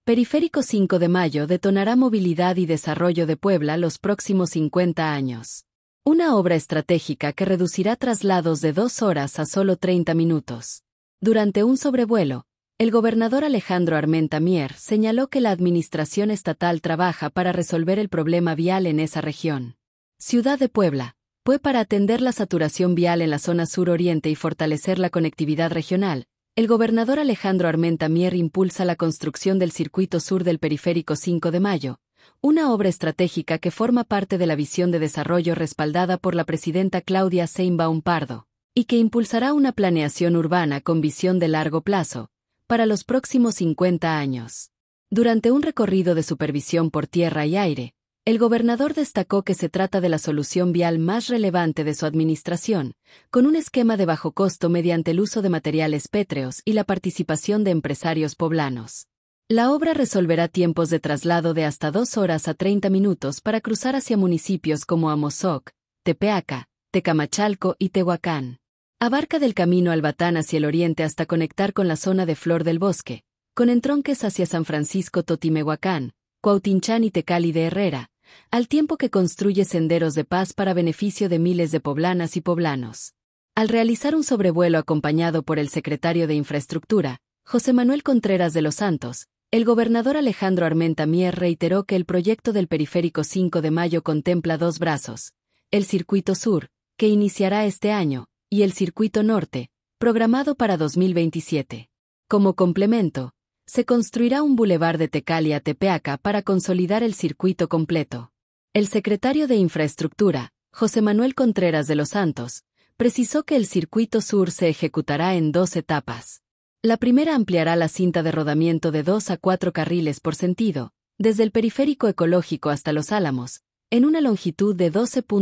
Periférico 5 de Mayo detonará movilidad y desarrollo de Puebla los próximos 50 años. Una obra estratégica que reducirá traslados de 2 horas a solo 30 minutos. Durante un sobrevuelo, el gobernador Alejandro Armenta Mier señaló que la administración estatal trabaja para resolver el problema vial en esa región. Ciudad de Puebla, para atender la saturación vial en la zona sur-oriente y fortalecer la conectividad regional, el gobernador Alejandro Armenta Mier impulsa la construcción del Circuito Sur del Periférico 5 de Mayo, una obra estratégica que forma parte de la visión de desarrollo respaldada por la presidenta Claudia Sheinbaum Pardo, y que impulsará una planeación urbana con visión de largo plazo, para los próximos 50 años. Durante un recorrido de supervisión por tierra y aire, el gobernador destacó que se trata de la solución vial más relevante de su administración, con un esquema de bajo costo mediante el uso de materiales pétreos y la participación de empresarios poblanos. La obra resolverá tiempos de traslado de hasta 2 horas a 30 minutos para cruzar hacia municipios como Amozoc, Tepeaca, Tecamachalco y Tehuacán. Abarca del camino Albatán hacia el oriente hasta conectar con la zona de Flor del Bosque, con entronques hacia San Francisco Totimehuacán, Cuautinchán y Tecali de Herrera, al tiempo que construye senderos de paz para beneficio de miles de poblanas y poblanos. Al realizar un sobrevuelo acompañado por el secretario de Infraestructura, José Manuel Contreras de los Santos, el gobernador Alejandro Armenta Mier reiteró que el proyecto del Periférico 5 de Mayo contempla 2 brazos: el Circuito Sur, que iniciará este año, y el Circuito Norte, programado para 2027. Como complemento, se construirá un bulevar de Tecali a Tepeaca para consolidar el circuito completo. El secretario de Infraestructura, José Manuel Contreras de los Santos, precisó que el Circuito Sur se ejecutará en 2 etapas. La primera ampliará la cinta de rodamiento de 2 a 4 carriles por sentido, desde el Periférico Ecológico hasta Los Álamos, en una longitud de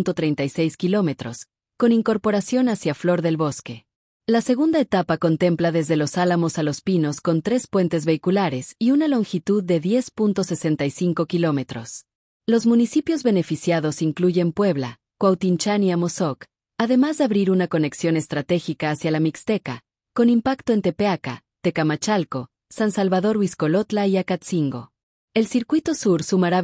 12.36 kilómetros, con incorporación hacia Flor del Bosque. La segunda etapa contempla desde Los Álamos a Los Pinos con 3 puentes vehiculares y una longitud de 10.65 kilómetros. Los municipios beneficiados incluyen Puebla, Cuautinchán y Amozoc, además de abrir una conexión estratégica hacia la Mixteca, con impacto en Tepeaca, Tecamachalco, San Salvador Huixcolotla y Acatzingo. El Circuito Sur sumará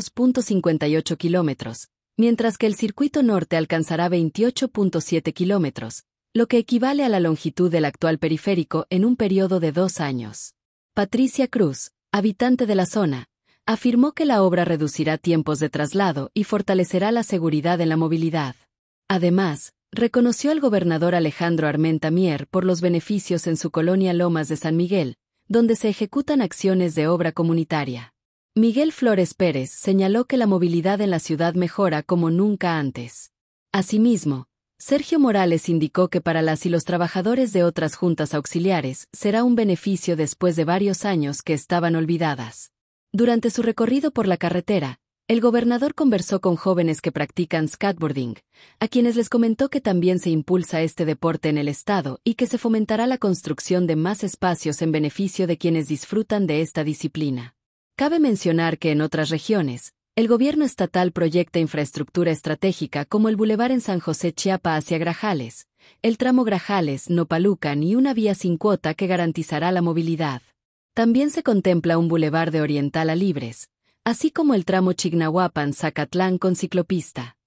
22.58 kilómetros, mientras que el Circuito Norte alcanzará 28.7 kilómetros, lo que equivale a la longitud del actual periférico en un periodo de 2 años. Patricia Cruz, habitante de la zona, afirmó que la obra reducirá tiempos de traslado y fortalecerá la seguridad en la movilidad. Además, reconoció al gobernador Alejandro Armenta Mier por los beneficios en su colonia Lomas de San Miguel, donde se ejecutan acciones de obra comunitaria. Miguel Flores Pérez señaló que la movilidad en la ciudad mejora como nunca antes. Asimismo, Sergio Morales indicó que para las y los trabajadores de otras juntas auxiliares será un beneficio después de varios años que estaban olvidadas. Durante su recorrido por la carretera, el gobernador conversó con jóvenes que practican skateboarding, a quienes les comentó que también se impulsa este deporte en el estado y que se fomentará la construcción de más espacios en beneficio de quienes disfrutan de esta disciplina. Cabe mencionar que en otras regiones, el gobierno estatal proyecta infraestructura estratégica como el bulevar en San José Chiapa hacia Grajales, el tramo Grajales-Nopalucan y una vía sin cuota que garantizará la movilidad. También se contempla un bulevar de Oriental a Libres, así como el tramo Chignahuapan-Zacatlán con ciclopista.